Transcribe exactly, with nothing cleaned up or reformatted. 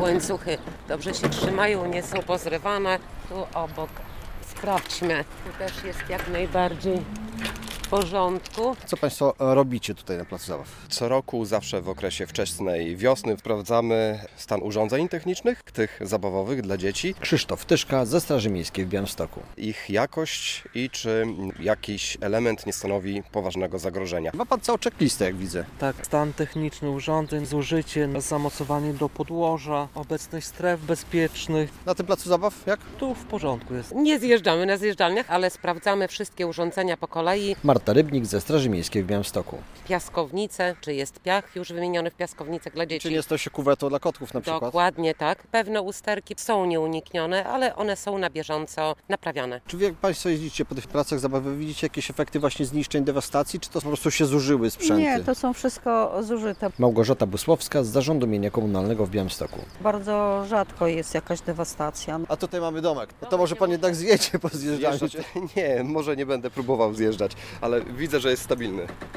łańcuchy dobrze się trzymają, nie są pozrywane. Tu obok sprawdźmy, tu też jest jak najbardziej w porządku. Co Państwo robicie tutaj na placu zabaw? Co roku, zawsze w okresie wczesnej wiosny, sprawdzamy stan urządzeń technicznych, tych zabawowych dla dzieci, Krzysztof Tyszka ze Straży Miejskiej w Białymstoku. ich jakość i czy jakiś element nie stanowi poważnego zagrożenia. Ma Pan całą checklistę, jak widzę. Tak, stan techniczny urządzeń, zużycie, zamocowanie do podłoża, obecność stref bezpiecznych. Na tym placu zabaw jak? Tu w porządku jest. Nie zjeżdżamy na zjeżdżalniach, ale sprawdzamy wszystkie urządzenia po kolei. Marta Rybnik ze Straży Miejskiej w Białymstoku. Piaskownice, czy jest piach już wymieniony w piaskownicach dla dzieci. Czyli jest to się kuwetą dla kotków na przykład? Dokładnie tak. Pewne usterki są nieuniknione, ale one są na bieżąco naprawiane. Czy jak Państwo jeździcie po tych placach zabawy, widzicie jakieś efekty właśnie zniszczeń, dewastacji, czy to po prostu się zużyły sprzęty? Nie, to są wszystko zużyte. Małgorzata Busłowska z Zarządu Mienia Komunalnego w Białymstoku. Bardzo rzadko jest jakaś dewastacja. A tutaj mamy domek. No to może Pan jednak zjedzie po zjeżdżaniu. Zjeżdżać? Nie, może nie będę próbował zjeżdżać, ale widzę, że jest stabilny.